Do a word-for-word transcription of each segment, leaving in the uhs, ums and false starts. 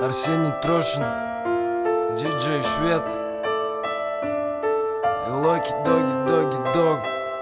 Арсений Трошин, диджей Швед и Локи Доги Доги Дог.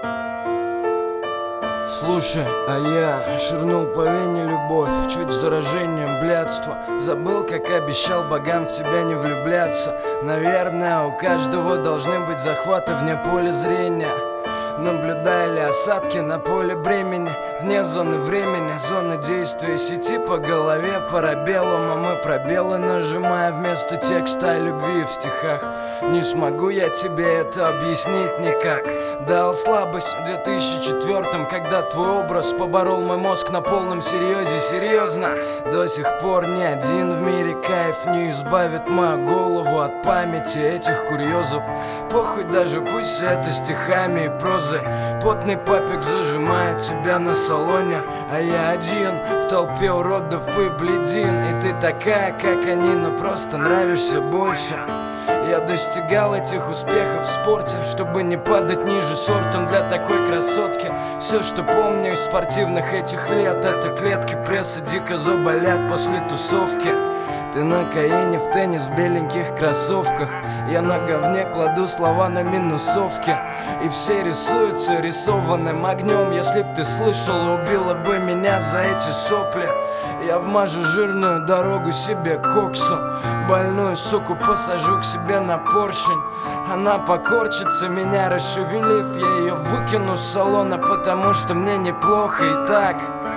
Слушай, а я ширнул по вене любовь, чуть заражением блядства. Забыл, как обещал богам в тебя не влюбляться. Наверное, у каждого должны быть захваты вне поля зрения. Наблюдали осадки на поле бремени, вне зоны времени, зона действия сети по голове парабеллум, а мы пробелы нажимая вместо текста о любви в стихах. Не смогу я тебе это объяснить никак. Дал слабость в две тысячи четвёртом, когда твой образ поборол мой мозг на полном серьезе. Серьезно, до сих пор ни один в мире кайф не избавит мою голову от памяти этих курьезов. Похуй даже, пусть это стихами и прозой. Потный папик зажимает тебя на салоне, а я один в толпе уродов и бледин. И ты такая, как они, но просто нравишься больше. Я достигал этих успехов в спорте, чтобы не падать ниже сортом для такой красотки. Все, что помню из спортивных этих лет, это клетки пресса дико заболят после тусовки. Ты на каине в теннис в беленьких кроссовках, я на говне кладу слова на минусовке. И все рисуются рисованным огнем. Если б ты слышала, убила бы меня за эти сопли. Я вмажу жирную дорогу себе коксу, больную суку посажу к себе на поршень. Она покорчится, меня расшевелив, я ее выкину с салона, потому что мне неплохо и так.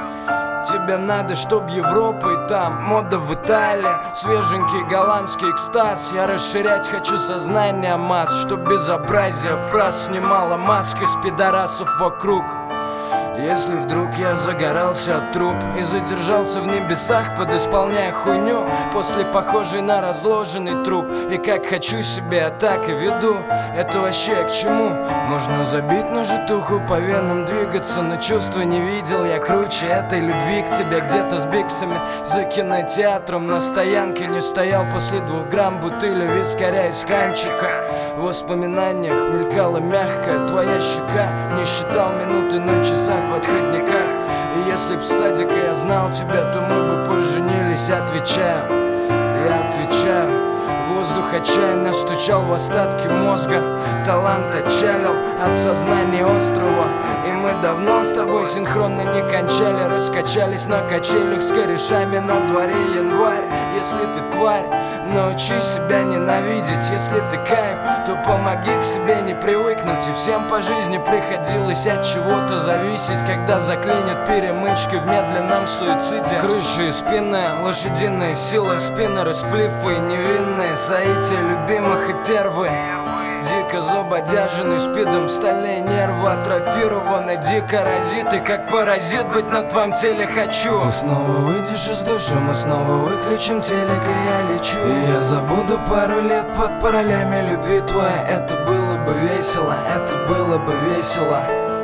Тебе надо, чтоб Европа и там мода в Италии, свеженький голландский экстаз. Я расширять хочу сознание масс, чтоб безобразие фраз снимало маски с пидорасов вокруг. Если вдруг я загорался от труб и задержался в небесах, подисполняя хуйню, после похожей на разложенный труп. И как хочу себе, а так и веду. Это вообще к чему? Можно забить на житуху, по венам двигаться, но чувства не видел я круче этой любви к тебе. Где-то с биксами за кинотеатром на стоянке не стоял после двух грамм бутыли вискаря из канчика. В воспоминаниях мелькала мягкая твоя щека, не считал минуты на часах в отходниках. И если б с садика я знал тебя, то мы бы поженились. Отвечаю, я отвечаю. Воздух отчаянно стучал в остатки мозга. Талант отчалил от сознания острова. И мы давно с тобой синхронно не кончали. Раскачались на качелях с корешами, на дворе январь. Если ты тварь, научи себя ненавидеть. Если ты кайф, то помоги к себе не привыкнуть. И всем по жизни приходилось от чего-то зависеть, когда заклинят перемычки в медленном суициде. Крыши и спины, лошадиные силы, спины расплифы и невинные соития любимых и первые. Дико забодяженный спидом, стальные нервы атрофированы, дико разиты, как паразит быть на твоем теле хочу. Ты снова выйдешь из души, мы снова выключим телек, и я лечу. И я забуду пару лет под паролями любви твоей. Это было бы весело, это было бы весело.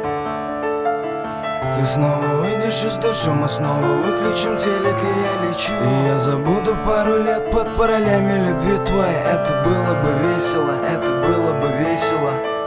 Ты снова выйдешь из души, мы снова выключим телек, и я лечу. И я забуду пару лет под паролями любви твоей. Это было бы весело, это было бы весело.